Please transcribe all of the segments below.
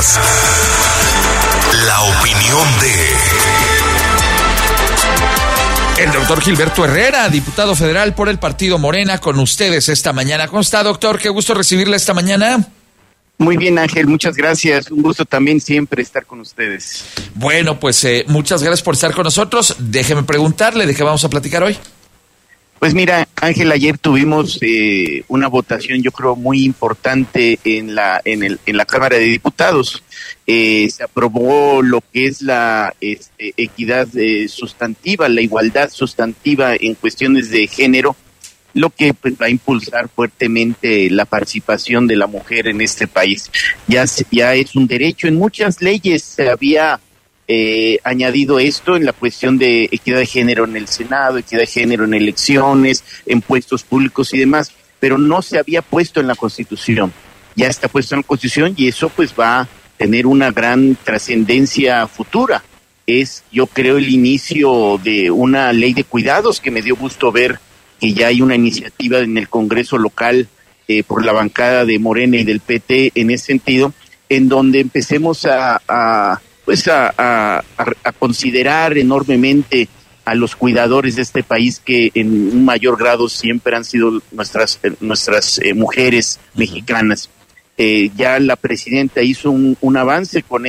Escuchas la opinión de el doctor Gilberto Herrera, diputado federal por el partido Morena, con ustedes esta mañana. ¿Cómo está, doctor? Qué gusto recibirle esta mañana. Muy bien, Ángel, muchas gracias. Un gusto también siempre estar con ustedes. Bueno, pues muchas gracias por estar con nosotros. Déjeme preguntarle de qué vamos a platicar hoy. Pues mira, Ángel, ayer tuvimos una votación, yo creo, muy importante en la Cámara de Diputados. Se aprobó lo que es la equidad sustantiva, la igualdad sustantiva en cuestiones de género, lo que pues, va a impulsar fuertemente la participación de la mujer en este país. Ya es un derecho. En muchas leyes se había añadido esto en la cuestión de equidad de género en el Senado, equidad de género en elecciones, en puestos públicos y demás, pero no se había puesto en la Constitución. Ya está puesto en la Constitución y eso pues va a tener una gran trascendencia futura. Es, yo creo, el inicio de una ley de cuidados que me dio gusto ver que ya hay una iniciativa en el Congreso local por la bancada de Morena y del PT en ese sentido, en donde empecemos a considerar enormemente a los cuidadores de este país, que en un mayor grado siempre han sido nuestras mujeres mexicanas. Ya la presidenta hizo un avance con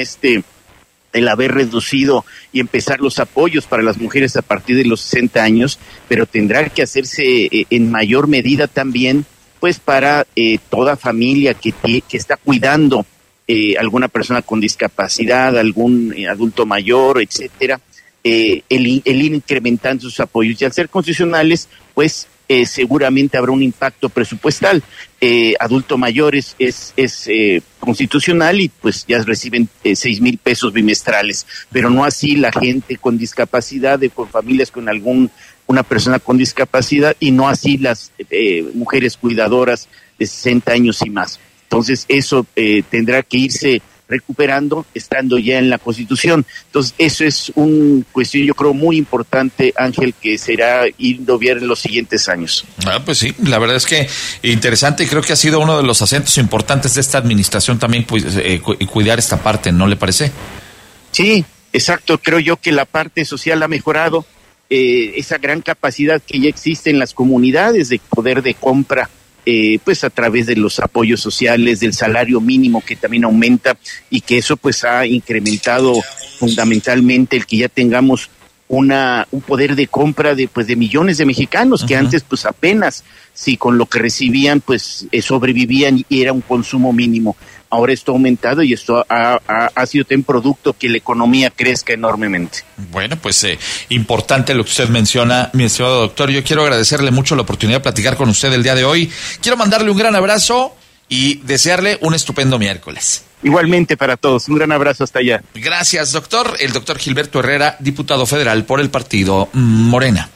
el haber reducido y empezar los apoyos para las mujeres a partir de los 60 años, pero tendrá que hacerse en mayor medida también, pues para toda familia que está cuidando alguna persona con discapacidad, algún adulto mayor, etcétera, el ir incrementando sus apoyos. Y al ser constitucionales, pues seguramente habrá un impacto presupuestal. Adulto mayor es constitucional y pues ya reciben 6,000 pesos bimestrales, pero no así la gente con discapacidad, con familias con una persona con discapacidad, y no así las mujeres cuidadoras de 60 años y más. Entonces eso tendrá que irse recuperando estando ya en la Constitución. Entonces eso es una cuestión, yo creo, muy importante, Ángel, que será ir viendo en los siguientes años. Pues sí, la verdad es que interesante, y creo que ha sido uno de los acentos importantes de esta administración también, pues, cuidar esta parte, ¿no le parece? Sí, exacto. Creo yo que la parte social ha mejorado, esa gran capacidad que ya existe en las comunidades de poder de compra, pues a través de los apoyos sociales, del salario mínimo que también aumenta, y que eso pues ha incrementado fundamentalmente el que ya tengamos un poder de compra de millones de mexicanos. Uh-huh. Que antes pues apenas si con lo que recibían pues sobrevivían y era un consumo mínimo. Ahora esto ha aumentado y esto ha sido un producto que la economía crezca enormemente. Bueno, pues importante lo que usted menciona, mi estimado doctor. Yo quiero agradecerle mucho la oportunidad de platicar con usted el día de hoy. Quiero mandarle un gran abrazo y desearle un estupendo miércoles. Igualmente para todos, un gran abrazo hasta allá. Gracias, doctor. El doctor Gilberto Herrera, diputado federal por el partido Morena.